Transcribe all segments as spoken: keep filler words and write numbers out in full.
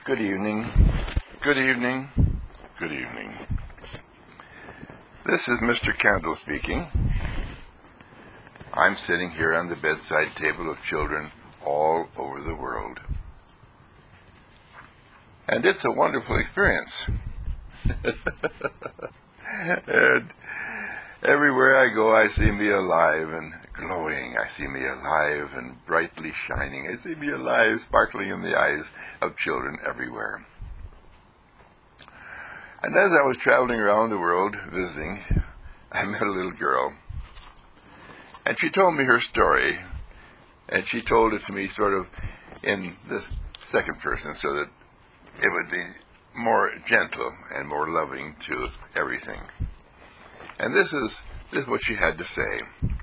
Good evening, good evening, good evening. This is Mister Candle speaking. I'm sitting here on the bedside table of children all over the world. And it's a wonderful experience. And everywhere I go, I see me alive and glowing. I see me alive and brightly shining. I see me alive, sparkling in the eyes of children everywhere. And as I was traveling around the world visiting, I met a little girl. And she told me her story. And she told it to me sort of in the second person so that it would be more gentle and more loving to everything. And this is, this is what she had to say.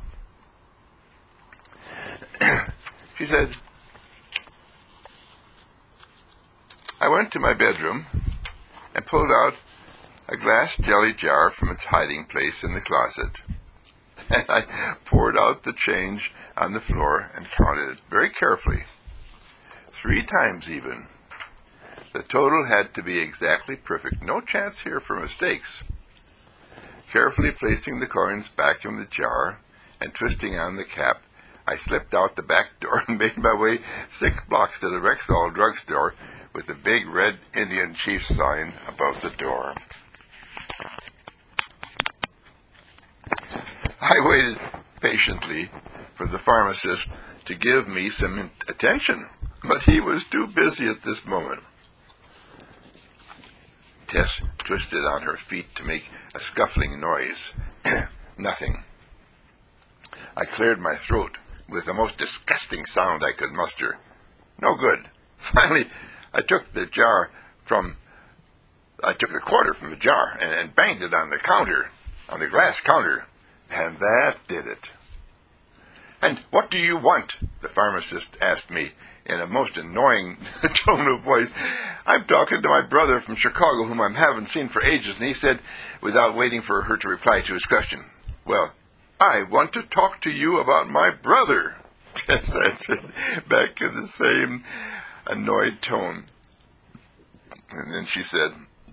She said, I went to my bedroom and pulled out a glass jelly jar from its hiding place in the closet. And I poured out the change on the floor and counted it very carefully, three times even. The total had to be exactly perfect. No chance here for mistakes. Carefully placing the coins back in the jar and twisting on the cap, I slipped out the back door and made my way six blocks to the Rexall drugstore with the big red Indian chief sign above the door. I waited patiently for the pharmacist to give me some attention, but he was too busy at this moment. Tess twisted on her feet to make a scuffling noise. Nothing. I cleared my throat with the most disgusting sound I could muster. No good. Finally, I took the jar from, I took the quarter from the jar and, and banged it on the counter, on the glass counter, and that did it. And what do you want? The pharmacist asked me in a most annoying tone of voice. I'm talking to my brother from Chicago, whom I haven't seen for ages, and he said, without waiting for her to reply to his question, well, I want to talk to you about my brother, Tess answered, back in the same annoyed tone. And then she said,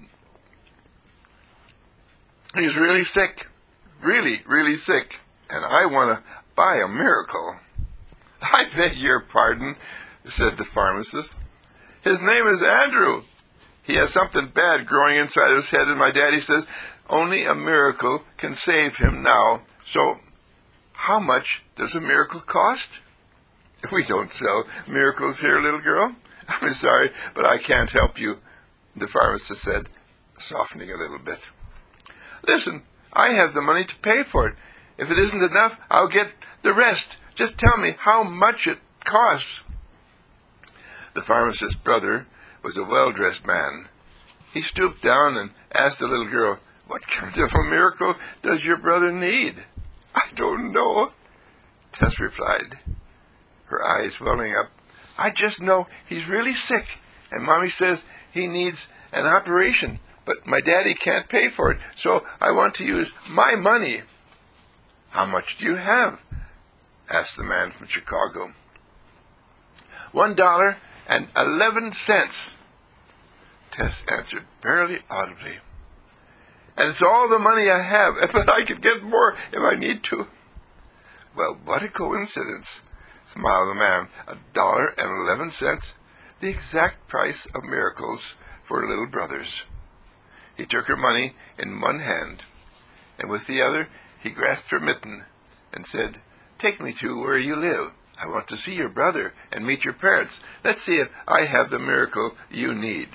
he's really sick, really, really sick, and I want to buy a miracle. I beg your pardon, said the pharmacist. His name is Andrew. He has something bad growing inside his head, and my daddy says only a miracle can save him now. So, how much does a miracle cost? We don't sell miracles here, little girl. I'm sorry, but I can't help you, the pharmacist said, softening a little bit. Listen, I have the money to pay for it. If it isn't enough, I'll get the rest. Just tell me how much it costs. The pharmacist's brother was a well-dressed man. He stooped down and asked the little girl, what kind of a miracle does your brother need? I don't know, Tess replied, her eyes welling up. I just know he's really sick, and Mommy says he needs an operation, but my daddy can't pay for it, so I want to use my money. How much do you have? Asked the man from Chicago. One dollar and eleven cents, Tess answered, barely audibly. And it's all the money I have, but I could get more if I need to. Well, what a coincidence, smiled the man. A dollar and eleven cents, the exact price of miracles for little brothers. He took her money in one hand, and with the other he grasped her mitten and said, take me to where you live. I want to see your brother and meet your parents. Let's see if I have the miracle you need.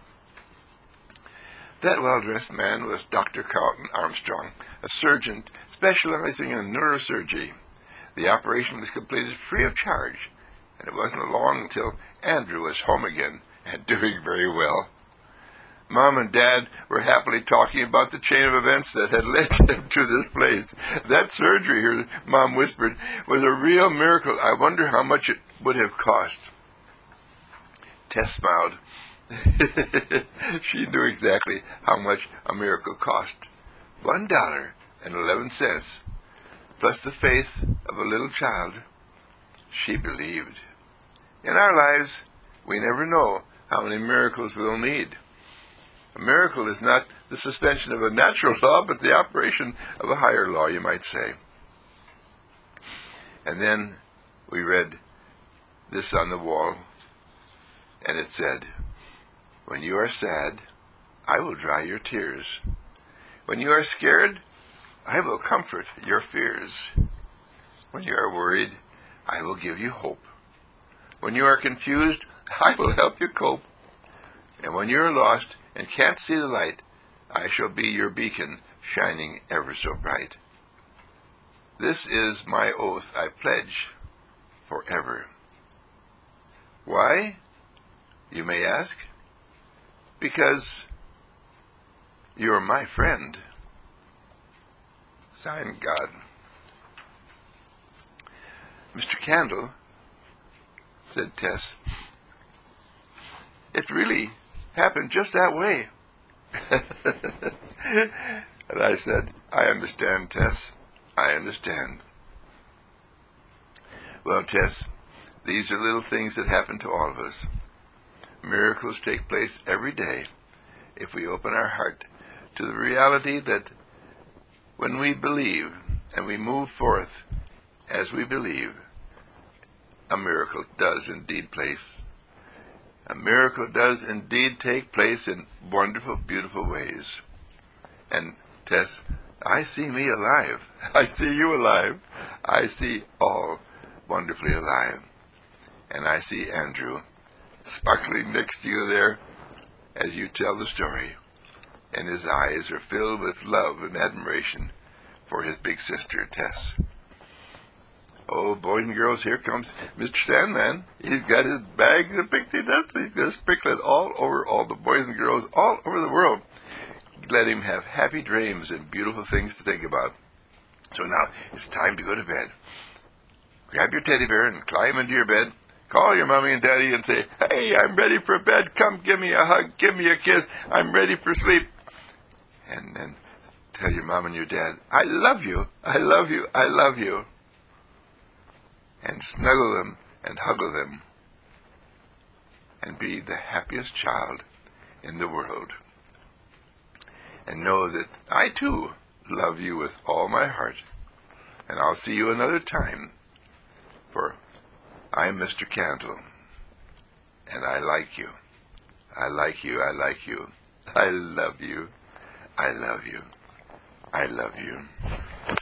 That well-dressed man was Doctor Carlton Armstrong, a surgeon specializing in neurosurgery. The operation was completed free of charge, and it wasn't long until Andrew was home again and doing very well. Mom and Dad were happily talking about the chain of events that had led them to this place. That surgery, her Mom whispered, was a real miracle. I wonder how much it would have cost. Tess smiled. She knew exactly how much a miracle cost. One dollar and eleven cents, plus the faith of a little child. She believed. In our lives, we never know how many miracles we'll need. A miracle is not the suspension of a natural law, but the operation of a higher law, you might say. And then we read this on the wall, and it said, when you are sad, I will dry your tears. When you are scared, I will comfort your fears. When you are worried, I will give you hope. When you are confused, I will help you cope. And when you are lost and can't see the light, I shall be your beacon, shining ever so bright. This is my oath I pledge forever. Why, you may ask? Because you're my friend. Signed, God. Mister Candle, said Tess, it really happened just that way. And I said, I understand, Tess. I understand. Well, Tess, these are little things that happen to all of us. Miracles take place every day if we open our heart to the reality that when we believe and we move forth as we believe, a miracle does indeed place. A miracle does indeed take place in wonderful, beautiful ways. And Tess, I see me alive. I see you alive. I see all wonderfully alive. And I see Andrew sparkling next to you there as you tell the story. And his eyes are filled with love and admiration for his big sister, Tess. Oh, boys and girls, here comes Mister Sandman. He's got his bags of pixie dust. He's going to sprinkle it all over all the boys and girls all over the world. Let him have happy dreams and beautiful things to think about. So now it's time to go to bed. Grab your teddy bear and climb into your bed. Call your mommy and daddy and say, hey, I'm ready for bed. Come give me a hug. Give me a kiss. I'm ready for sleep. And then tell your mom and your dad, I love you. I love you. I love you. And snuggle them and huggle them. And be the happiest child in the world. And know that I too love you with all my heart. And I'll see you another time. For I'm Mister Candle. And I like you. I like you. I like you. I love you. I love you. I love you.